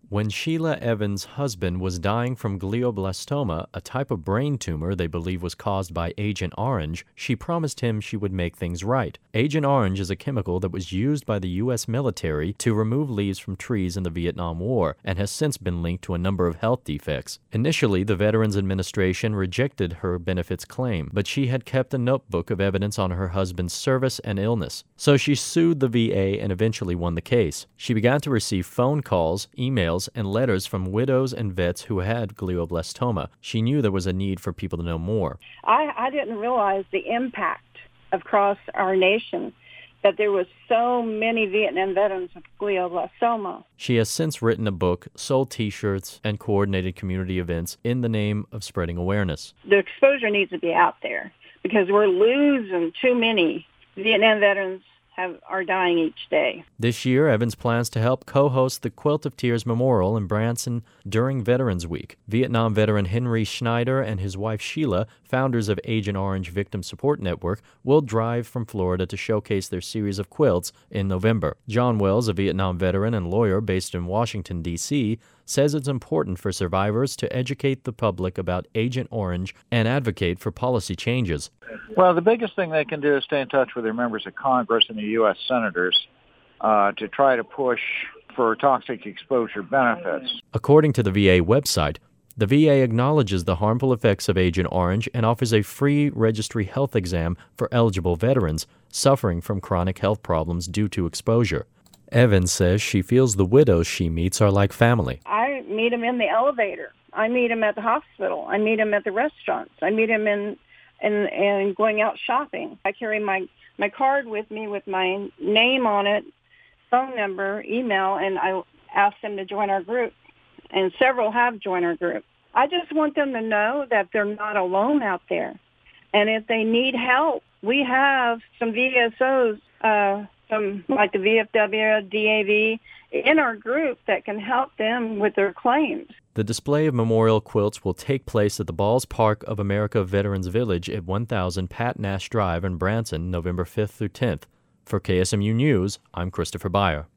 When Sheila Evans' husband was dying from glioblastoma, a type of brain tumor they believe was caused by Agent Orange, she promised him she would make things right. Agent Orange is a chemical that was used by the U.S. military to remove leaves from trees in the Vietnam War and has since been linked to a number of health defects. Initially, the Veterans Administration rejected her benefits claim, but she had kept a notebook of evidence on her husband's service and illness. So she sued the VA and eventually won the case. She began to receive phone calls, emails, and letters from widows and vets who had glioblastoma. She knew there was a need for people to know more. I didn't realize the impact across our nation, that there was so many Vietnam veterans with glioblastoma. She has since written a book, sold T-shirts, and coordinated community events in the name of spreading awareness. The exposure needs to be out there because we're losing too many Vietnam veterans are dying each day. This year, Evans plans to help co-host the Quilt of Tears Memorial in Branson during Veterans Week. Vietnam veteran Henry Schneider and his wife Sheila, founders of Agent Orange Victim Support Network, will drive from Florida to showcase their series of quilts in November. John Wells, a Vietnam veteran and lawyer based in Washington, D.C., says it's important for survivors to educate the public about Agent Orange and advocate for policy changes. Well, the biggest thing they can do is stay in touch with their members of Congress and the U.S. senators to try to push for toxic exposure benefits. According to the VA website, the VA acknowledges the harmful effects of Agent Orange and offers a free registry health exam for eligible veterans suffering from chronic health problems due to exposure. Evans says she feels the widows she meets are like family. I meet them in the elevator. I meet them at the hospital. I meet them at the restaurants. I meet them in going out shopping. I carry my card with me with my name on it, phone number, email, and I ask them to join our group. And several have joined our group. I just want them to know that they're not alone out there. And if they need help, we have some VSOs, some like the VFW, DAV, in our group that can help them with their claims. The display of memorial quilts will take place at the Balls Park of America Veterans Village at 1000 Pat Nash Drive in Branson, November 5th through 10th. For KSMU News, I'm Christopher Beyer.